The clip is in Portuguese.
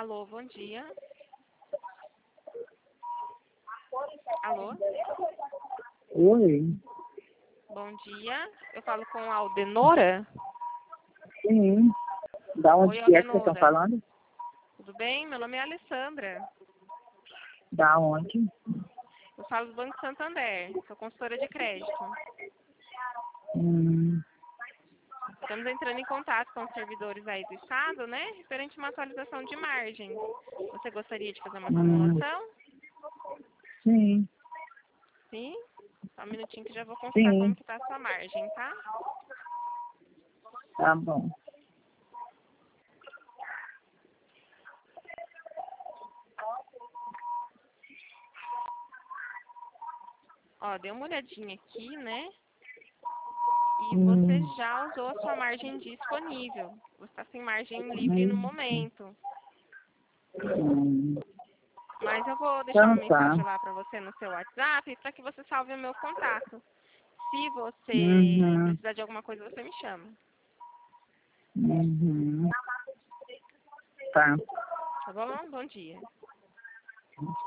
Alô, bom dia. Alô? Oi, Bom dia. Eu falo com a Aldenora. sim. Da onde Oi, que é que vocês estão Aldenora. falando? Tudo bem? Meu nome é Alessandra. Da onde? Eu falo do Banco Santander. Sou consultora de crédito. Hum, Estamos entrando em contato com os servidores aí do Estado, né? Referente a uma atualização de margem. Você gostaria de fazer uma hum, simulação? sim, Sim? Só um minutinho que já vou consultar como sim, que está a sua margem, tá? tá bom. Ó, dei uma olhadinha aqui, né? E você Hum, já usou a sua margem disponível. Você está sem margem livre no hum, momento. hum. Mas eu vou deixar uma Então tá. mensagem lá para você no seu WhatsApp para que você salve o meu contato. Se você Uhum, precisar de alguma coisa, você me chama. uhum. Tá. Tá bom? Bom dia.